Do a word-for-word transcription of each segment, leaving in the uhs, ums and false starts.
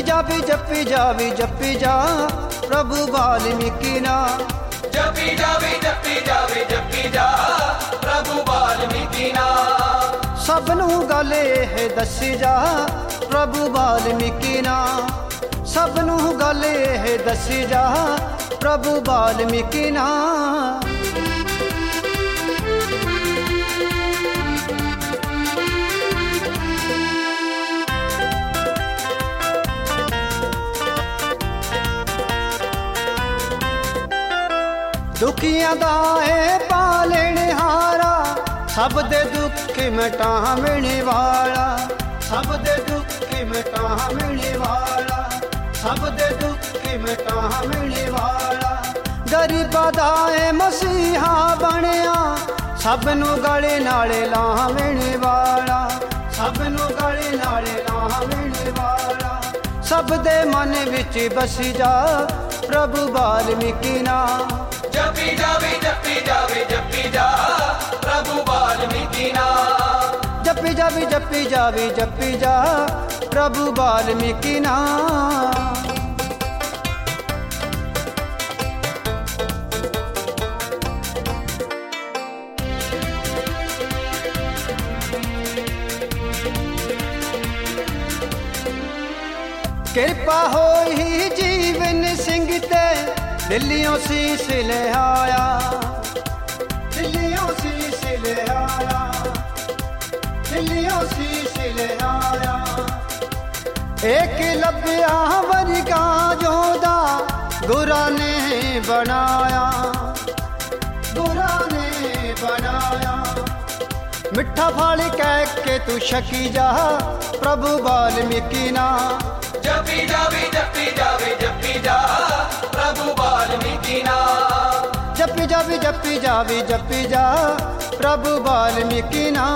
Xavi जपी Xavi जपी जा प्रभु वाल्मीकि ना। जपी Xavi जपी Xavi जपी जा प्रभु वाल्मीकि ना। सबनू गल एह दसी जा प्रभु वाल्मीकि ना। सबनू गल एह दसी जा प्रभु वाल्मीकि ना। दुखियां दा है पालने हारा, सब दे दुख मिटावने वाला। सब दे दुख मिटावने वाला, सब दे दुख मिटावने वाला। गरीबां दा है मसीहा बनिया, सबनू गले नाले लावने वाला। सबनू गले नाले लावने वाला। सब दे मन विच बसी जा प्रभु वाल्मीकि ना। जपी जावी जपी जावी जपी जा प्रभु वाल्मीकि ना। जपी जावी जपी जावी जपी जा प्रभु वाल्मीकि ना। कृपा होई जीवन सिंह ते दिल्लियों शीश ले आया। दिल्लियों शीश ले आया। दिल्लियों शीश ले आया। एक लभ्या वर्गा जोदा गुरा ने बनाया। गुरा ने बनाया। मिठा फल कह के तू छकी जा प्रभु वाल्मीकि ना। जपी जावी जपी जावी जपी जा प्रभु वाल्मीकि ना। जपी जावी जपी जावी जपी जा प्रभु वाल्मीकि ना।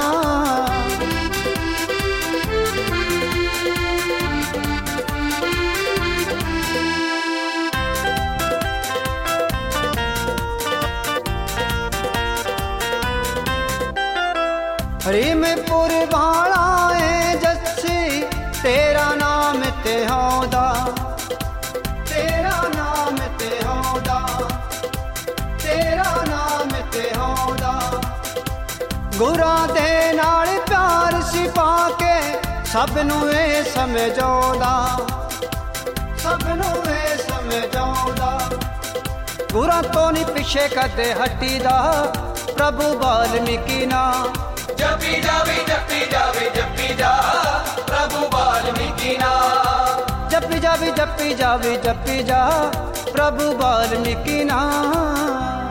हरीमपुर वाला है जस्सी तेरा नाम ते होंदा। तेरा नाम ते होंदा। तेरा नाम ते होंदा। गुरां दे नाल प्यार सिपा के सबनू ए समझौंदा। सबनू ए समझौंदा। गुरां तो नहीं पिछे कदे हटी दा प्रभु वाल्मीकि ना। जपी जावी जपी जावी जपी जा प्रभु वाल्मीकि ना। जपी जावी जपी जावी जपी जा प्रभु वाल्मीकि ना।